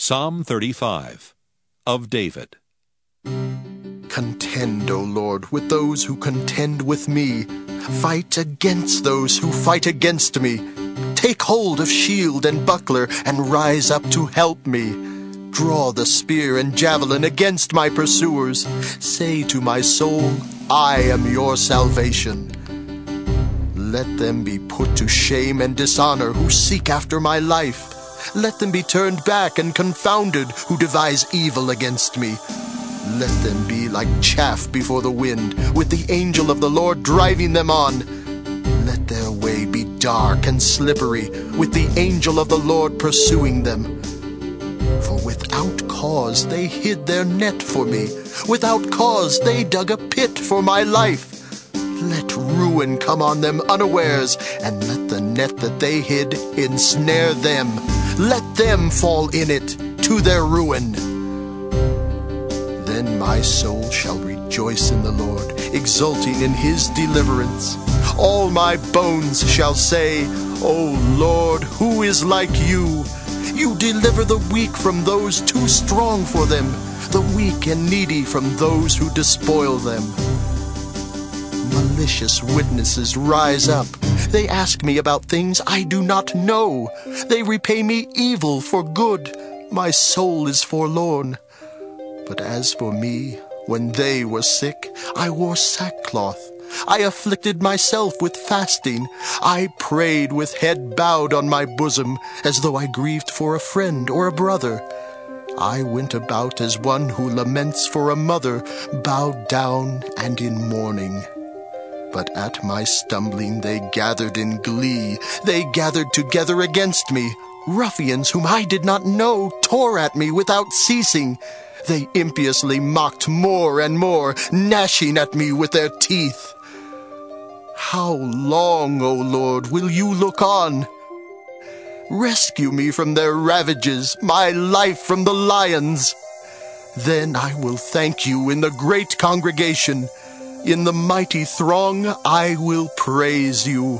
Psalm 35 of David. Contend, O Lord, with those who contend with me. Fight against those who fight against me. Take hold of shield and buckler, and rise up to help me. Draw the spear and javelin against my pursuers. Say to my soul, I am your salvation. Let them be put to shame and dishonor who seek after my life. Let them be turned back and confounded who devise evil against me. Let them be like chaff before the wind, with the angel of the Lord driving them on. Let their way be dark and slippery, with the angel of the Lord pursuing them. For without cause they hid their net for me. Without cause they dug a pit for my life. Let ruin come on them unawares, and let the net that they hid ensnare them. Let them fall in it to their ruin. Then my soul shall rejoice in the Lord, exulting in his deliverance. All my bones shall say, O Lord, who is like you? You deliver the weak from those too strong for them, the weak and needy from those who despoil them. Malicious witnesses rise up. They ask me about things I do not know. They repay me evil for good. My soul is forlorn. But as for me, when they were sick, I wore sackcloth. I afflicted myself with fasting. I prayed with head bowed on my bosom, as though I grieved for a friend or a brother. I went about as one who laments for a mother, bowed down and in mourning. But at my stumbling they gathered in glee. They gathered together against me. Ruffians whom I did not know tore at me without ceasing. They impiously mocked more and more, gnashing at me with their teeth. How long, O Lord, will you look on? Rescue me from their ravages, my life from the lions. Then I will thank you in the great congregation. In the mighty throng I will praise you.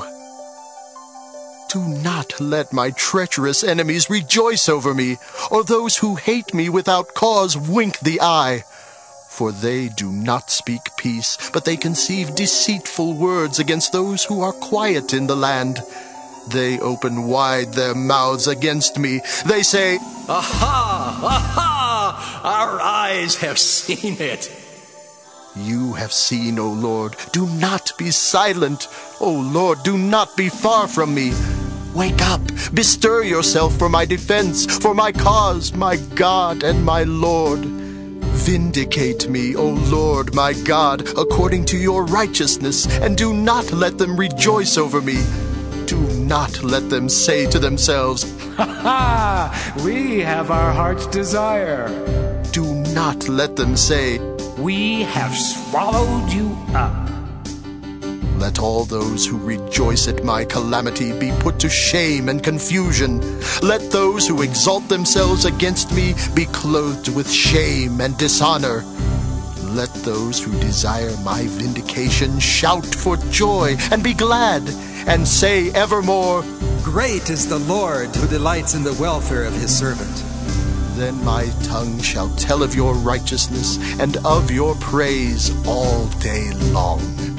Do not let my treacherous enemies rejoice over me, or those who hate me without cause wink the eye. For they do not speak peace, but they conceive deceitful words against those who are quiet in the land. They open wide their mouths against me. They say, Aha! Aha! Our eyes have seen it. You have seen, O Lord. Do not be silent. O Lord, do not be far from me. Wake up, bestir yourself for my defense, for my cause, my God and my Lord. Vindicate me, O Lord, my God, according to your righteousness, and do not let them rejoice over me. Do not let them say to themselves, Ha ha! We have our heart's desire. Do not let them say, We have swallowed you up. Let all those who rejoice at my calamity be put to shame and confusion. Let those who exalt themselves against me be clothed with shame and dishonor. Let those who desire my vindication shout for joy and be glad, and say evermore, Great is the Lord who delights in the welfare of his servant. Then my tongue shall tell of your righteousness and of your praise all day long.